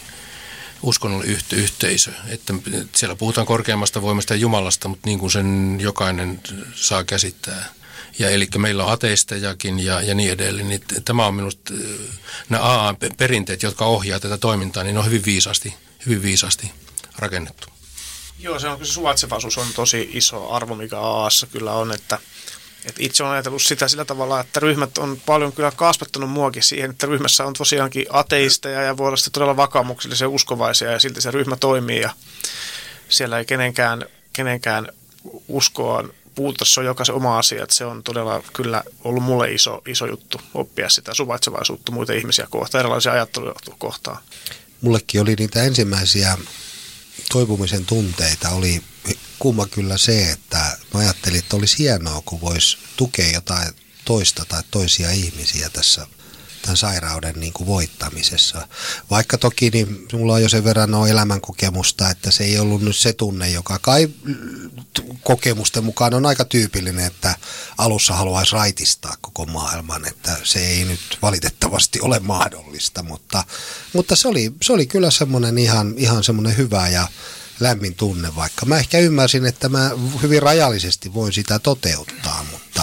yhteisö. Että siellä puhutaan korkeammasta voimasta ja Jumalasta, mutta niin kuin sen jokainen saa käsittää. Ja eli meillä on ateistejakin ja niin edelleen. Niin tämä on minusta, nämä AA-perinteet, jotka ohjaa tätä toimintaa, niin ne on hyvin viisaasti rakennettu. Joo, se suvaitsevaisuus on tosi iso arvo, mikä AA:ssa kyllä on, että itse olen ajatellut sitä sillä tavalla, että ryhmät on paljon kyllä kasvattanut muakin siihen, että ryhmässä on tosiaankin ateisteja ja voi olla sitten todella vakaumuksellisia uskovaisia ja silti se ryhmä toimii ja siellä ei kenenkään uskoon puuta, se on jokaisen oma asia, että se on todella kyllä ollut mulle iso juttu oppia sitä suvaitsevaisuutta muita ihmisiä kohtaan, erilaisia ajatteluja kohtaan. Mullekin oli niitä ensimmäisiä toipumisen tunteita, oli kumma kyllä se, että mä ajattelin, että olisi hienoa, kun voisi tukea jotain toista tai toisia ihmisiä tässä tämän sairauden niin kuin voittamisessa. Vaikka toki niin mulla on jo sen verran elämänkokemusta, että se ei ollut nyt se tunne, joka kai kokemusten mukaan on aika tyypillinen, että alussa haluaisi raitistaa koko maailman, että se ei nyt valitettavasti ole mahdollista, mutta se oli kyllä semmoinen ihan semmoinen hyvä ja lämmin tunne, vaikka mä ehkä ymmärsin, että mä hyvin rajallisesti voin sitä toteuttaa,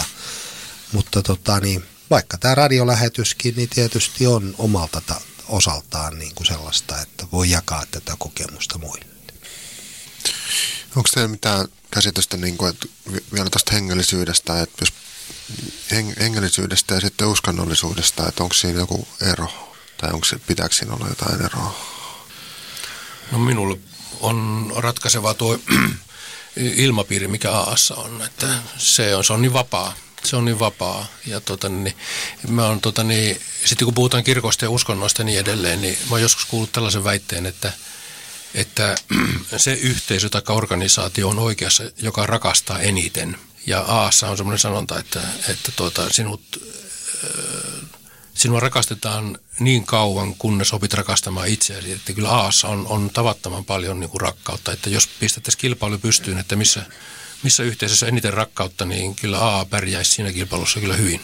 mutta niin vaikka tämä radiolähetyskin, niin tietysti on omalta osaltaan niin kuin sellaista, että voi jakaa tätä kokemusta muille. Onko teillä mitään käsitystä niin kuin, että vielä tästä hengellisyydestä, että jos hengellisyydestä ja sitten uskonnollisuudesta, että onko siinä joku ero tai pitääkö siinä olla jotain eroa? No minulle on ratkaiseva tuo ilmapiiri, mikä AA:ssa on, että se on niin vapaa. Se on niin vapaa. Ja mä oon sitten kun puhutaan kirkoista ja uskonnoista ja niin edelleen, niin mä oon joskus kuullut tällaisen väitteen, että se yhteisö tai organisaatio on oikeassa, joka rakastaa eniten. Ja AA:ssa on semmoinen sanonta, että sinua rakastetaan niin kauan, kunnes opit rakastamaan itseäsi. Että kyllä AA:ssa on tavattoman paljon niin kuin rakkautta. Että jos pistettäisiin kilpailu pystyyn, että missä yhteisössä eniten rakkautta, niin kyllä AA pärjäisi siinä kilpailussa kyllä hyvin.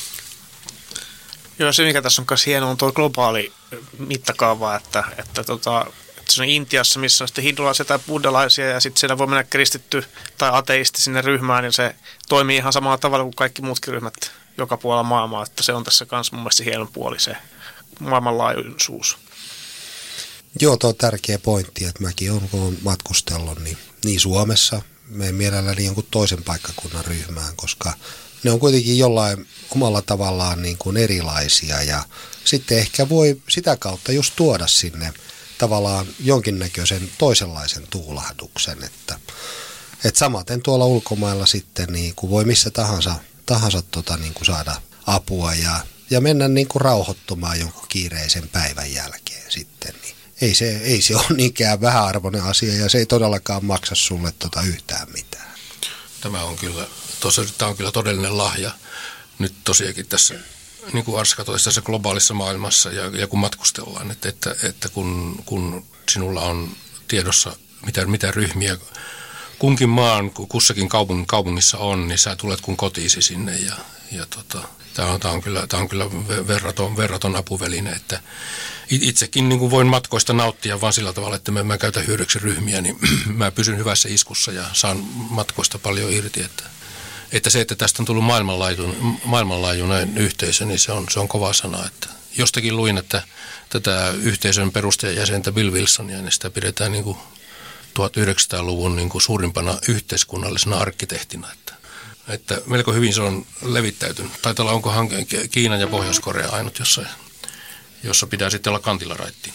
Joo, se mikä tässä on myös hieno on tuo globaali mittakaava, että se on Intiassa, missä on sitten hindulaisia tai buddhalaisia ja sitten siellä voi mennä kristitty tai ateisti sinne ryhmään ja se toimii ihan samalla tavalla kuin kaikki muutkin ryhmät joka puolella maailmaa, että se on tässä myös mun mielestä hieno puoli se maailmanlaajuisuus. Joo, tuo on tärkeä pointti, että mäkin olen, kun olen matkustellut, niin Suomessa menen mielelläni jonkun toisen paikkakunnan ryhmään, koska ne on kuitenkin jollain omalla tavallaan niin kuin erilaisia ja sitten ehkä voi sitä kautta just tuoda sinne tavallaan jonkinnäköisen toisenlaisen tuulahduksen, että samaten tuolla ulkomailla sitten niin kuin voi missä tahansa niin kuin saada apua ja mennä niin kuin rauhoittumaan jonkun kiireisen päivän jälkeen sitten, niin ei se ole niinkään vähäarvoinen asia ja se ei todellakaan maksa sulle yhtään mitään. Tämä on kyllä todellinen lahja nyt tosiaankin tässä, niin kuin Arska totesi, tässä globaalissa maailmassa ja kun matkustellaan, että kun sinulla on tiedossa mitä ryhmiä kunkin maan, kussakin kaupungissa on, niin sä tulet kun kotiisi sinne tämä on kyllä verraton apuväline, että itsekin niin kuin voin matkoista nauttia vaan sillä tavalla, että mä käytän hyödyksi ryhmiä, niin mä pysyn hyvässä iskussa ja saan matkoista paljon irti, että se, että tästä on tullut maailmanlaajuinen yhteisö, niin se on kova sana, että jostakin luin, että tätä yhteisön perustajajäsentä Bill Wilsonia, niin sitä pidetään niin kuin 1900-luvun niin kuin suurimpana yhteiskunnallisena arkkitehtina, että melko hyvin se on levittäytynyt. Taitaa olla, onkohan Kiina ja Pohjois-Korea ainut jossa pitää sitten olla kantilla raittiin.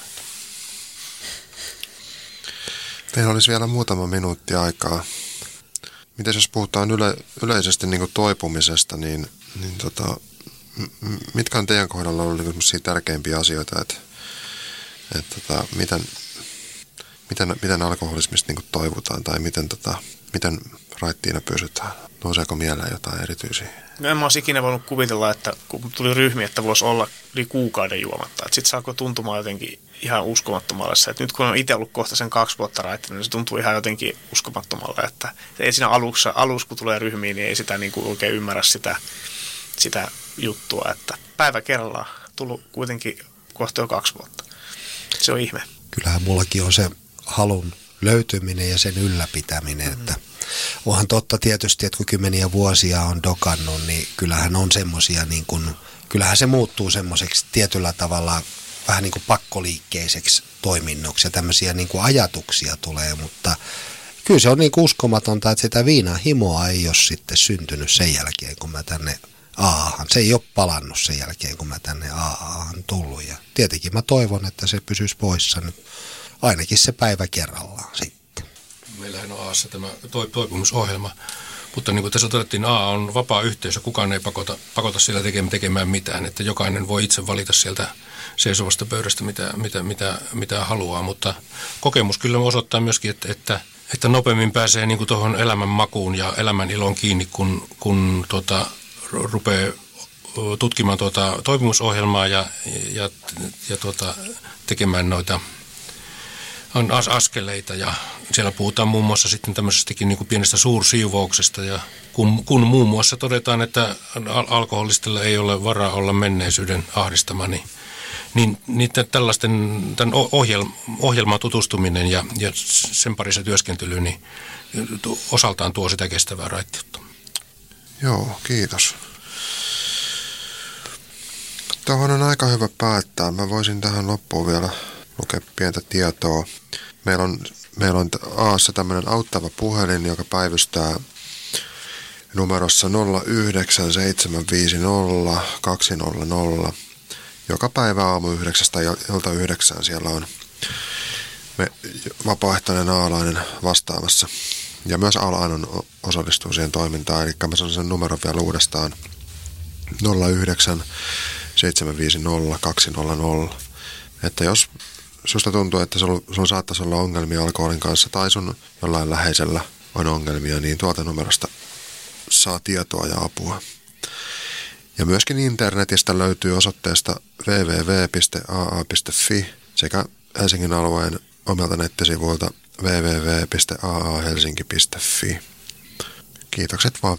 Meillä olisi vielä muutama minuutti aikaa. Miten jos puhutaan yleisesti niin kuin toipumisesta, niin mitkä on teidän kohdalla ollut sellaisia tärkeimpiä asioita, että miten alkoholismista niin kuin toivutaan tai miten raittiina pysytään? Nouseeko mieleen jotain erityisiä? No en mä olisi ikinä voinut kuvitella, että kun tuli ryhmiä, että voisi olla yli kuukauden juomatta. Sitten saako tuntumaan jotenkin ihan uskomattomalle se, että nyt kun on itse ollut kohta sen 2 vuotta raittina, niin se tuntuu ihan jotenkin uskomattomalle, että ei siinä alussa kun tulee ryhmiin, niin ei sitä niin kuin oikein ymmärrä sitä juttua, että päivä kerrallaan tullut kuitenkin kohta jo 2 vuotta. Se on ihme. Kyllähän mullakin on se halun löytyminen ja sen ylläpitäminen, että onhan totta tietysti, että kun kymmeniä vuosia on dokannut, niin kyllähän on semmoisia, niin kuin, kyllähän se muuttuu semmoiseksi tietyllä tavalla vähän niin kuin pakkoliikkeiseksi toiminnoksi ja tämmöisiä niin kuin ajatuksia tulee, mutta kyllä se on niin kuin uskomatonta, että sitä viinan himoa ei ole sitten syntynyt sen jälkeen, kun mä tänne AAhan. Se ei ole palannut sen jälkeen, kun mä tänne AAhan tullut ja tietenkin mä toivon, että se pysyisi poissa nyt ainakin se päivä kerrallaan sitten. Meillähän on AAssa tämä toipumisohjelma, mutta niin kuin tässä todettiin, AA on vapaa yhteisö, kukaan ei pakota siellä tekemään mitään, että jokainen voi itse valita sieltä seisovasta pöydästä mitä haluaa, mutta kokemus kyllä osoittaa myöskin, että nopeammin pääsee niin kuin tuohon elämän makuun ja elämän ilon kiinni, kun rupeaa tutkimaan toipumisohjelmaa ja tekemään noita askeleita ja siellä puhutaan muun muassa sitten tämmöisestäkin niin kuin pienestä suursiivouksesta ja kun muun muassa todetaan, että alkoholistilla ei ole varaa olla menneisyyden ahdistama, niin tämän ohjelmaan tutustuminen ja sen parissa työskentely niin osaltaan tuo sitä kestävää raittiutta. Joo, kiitos. Tuohon on aika hyvä päättää. Mä voisin tähän loppuun vielä lukea pientä tietoa. Meillä on AAssa tämmöinen auttava puhelin, joka päivystää numerossa 09750 200. Joka päivä aamu 9 tai ilta 9 siellä on vapaaehtoinen aalainen vastaamassa. Ja myös aalainen osallistuu siihen toimintaan, eli mä sanon sen numeron vielä uudestaan 09750 200. Että jos susta tuntuu, että sulla saattaisi olla ongelmia alkoholin kanssa tai sun jollain läheisellä on ongelmia, niin tuolta numerosta saa tietoa ja apua. Ja myöskin internetistä löytyy osoitteesta www.aa.fi sekä Helsingin alueen omalta nettisivuilta www.aahelsinki.fi. Kiitokset vaan